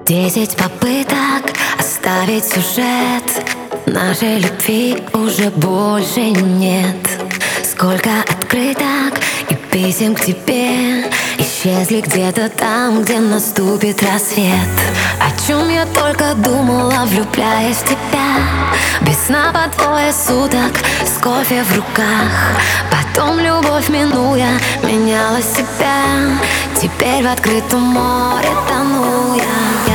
10 попыток оставить сюжет. Нашей любви уже больше нет. Сколько открыток и писем к тебе исчезли где-то там, где наступит рассвет. О чем я только думала, влюбляясь в тебя. Без сна по двое суток, с кофе в руках. Потом любовь минуя, меняла себя. Теперь в открытом море тону я.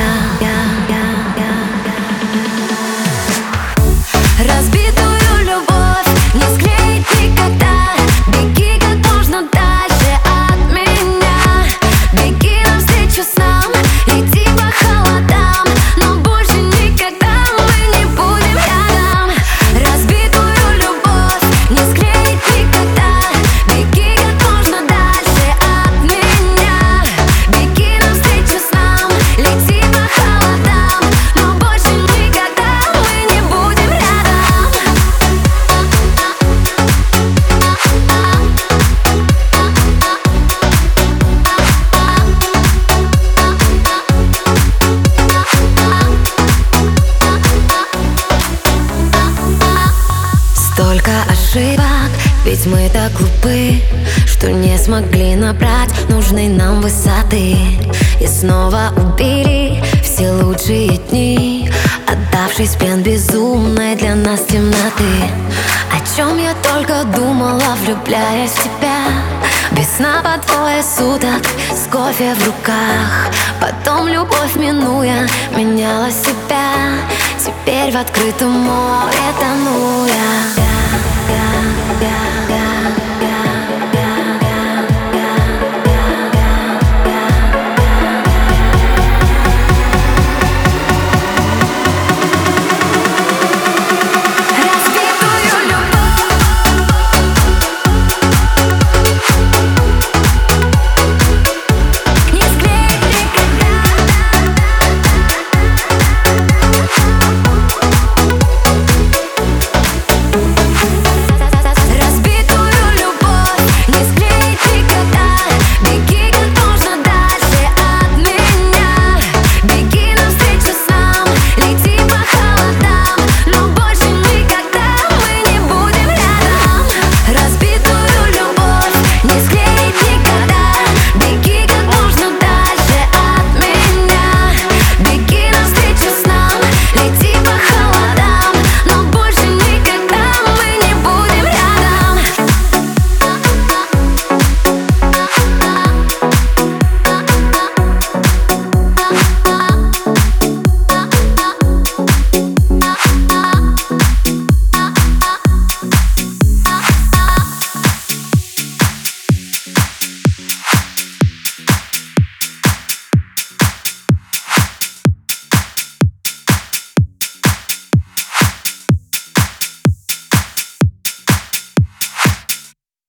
Разбитую любовь не склеить никогда. Беги как можно дальше от меня. Беги навстречу снам, лети по холодам. Но больше никогда мы не будем рядом. Разбитую любовь не склеить никогда. Беги как можно дальше от меня. Беги навстречу снам, лети по холодам. Но больше никогда мы не будем рядом. Столько ошибок, ведь мы так глупы, что не смогли набрать нужной нам высоты. И снова убили все лучшие дни, отдавшись в плен безумной для нас темноты. О чем я только думала, влюбляясь в тебя. Без сна по двое суток, с кофе в руках. Потом любовь минуя, меняла себя. Теперь в открытом море тону я.